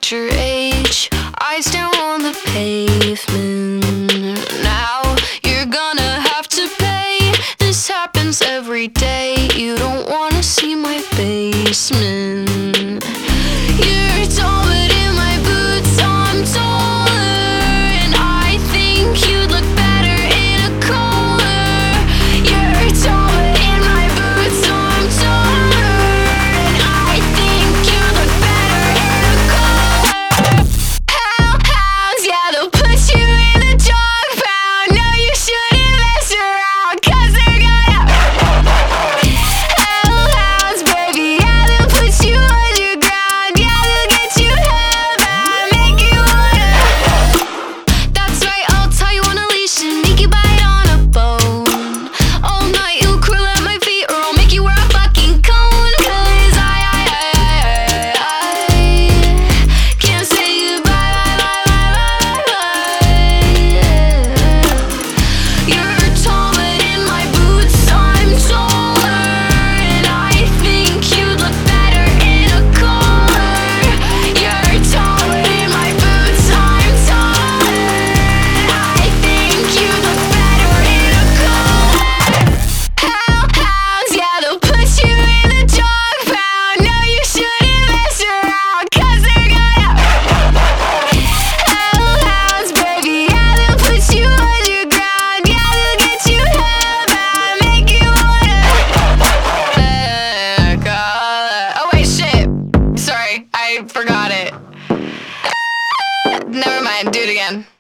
at your age, eyes down on the pavement. Now you're gonna have to pay. This happens every day. You don't wanna see my basement. You're taller in my boots, I'm taller, and I think you'd look better in a collar. You're taller in my boots, I'm taller, and I think you'd look better in a collar. Hellhounds, yeah, they'll put you in the dog pound. No, you shouldn't mess around, 'cause they're gonna. Hellhounds, baby, yeah, they'll put you underground. Yeah, they'll get you hellbound, make you wanna. That's right, I'll tie you on a leash and make you bite on a bone. All night you'll crawl at my feet, or I'll make you wear a fucking cone. 'Cause I can't say goodbye, You're taller in my boots, I'm taller, and I think you'd look better in a collar. You're taller in my boots, I'm taller, and I think you'd look better in a collar. Hellhounds, yeah, they'll put you in the dog pound. No, you shouldn't mess around, 'cause they're gonna. Hellhounds, baby, yeah, they'll put you underground. Yeah, they'll get you hellbound, make you wanna. Oh wait, shit. Sorry, I forgot it. Never mind, do it again.